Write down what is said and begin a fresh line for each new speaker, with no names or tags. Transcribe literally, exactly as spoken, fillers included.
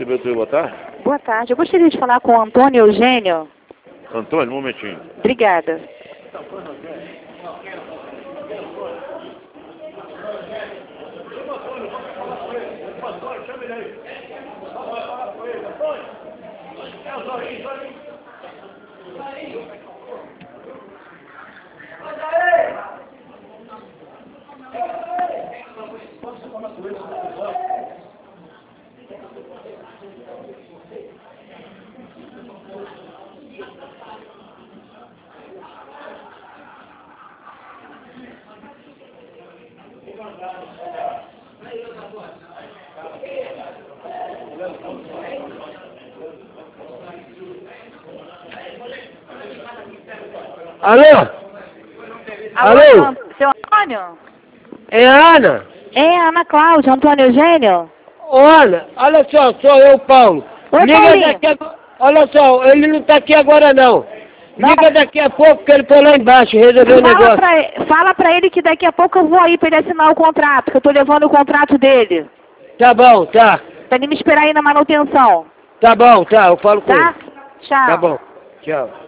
Cibertura, boa tarde.
Boa tarde. Eu gostaria de falar com o Antônio Eugênio.
Antônio, um momentinho.
Obrigada.
Alô?
Alô,
Alô?
seu Antônio?
É a Ana?
É a Ana Cláudia, Antônio Eugênio?
Olha, olha só, sou eu, Paulo.
Oi,
Liga
Paulinho.
daqui a... Olha só, ele não tá aqui agora não.
Não.
Liga daqui a pouco que ele foi lá embaixo resolver o
Fala
negócio.
pra, e- fala pra ele que daqui a pouco eu vou aí pra ele assinar o contrato, que eu tô levando o contrato dele.
Tá bom, tá.
Pra ele me esperar aí na manutenção.
Tá bom, tá, eu falo com
Tá?
ele.
Tchau.
Tá bom, tchau.